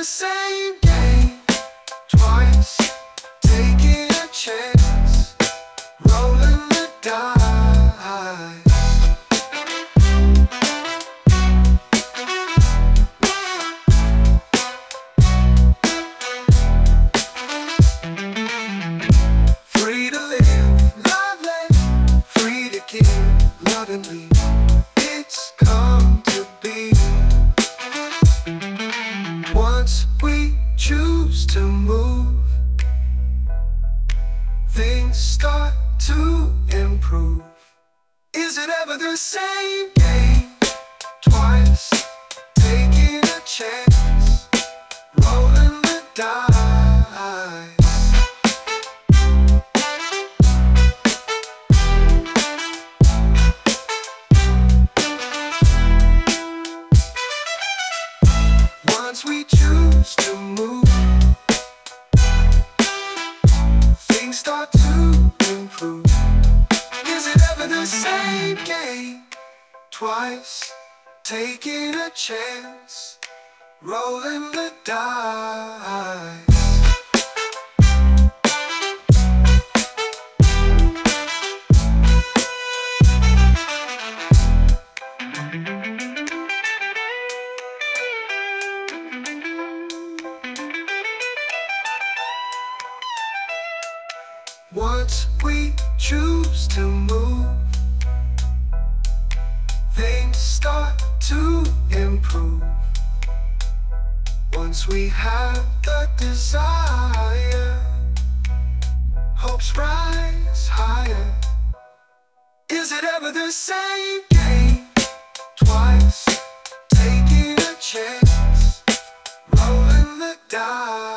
the same game twice, taking a chance, rolling the dice. Free to live, lovely, free to give, lovingly. It's come to be. Once we choose to move, things start to improve. Is it ever the same game twice, taking a chance, rolling the dice? Once we choose to move, things start to improve. Is it ever the same game twice, taking a chance, rolling the dice? Once we choose to move, things start to improve. Once we have the desire, hopes rise higher. Is it ever the same game twice, taking a chance, rolling the dice?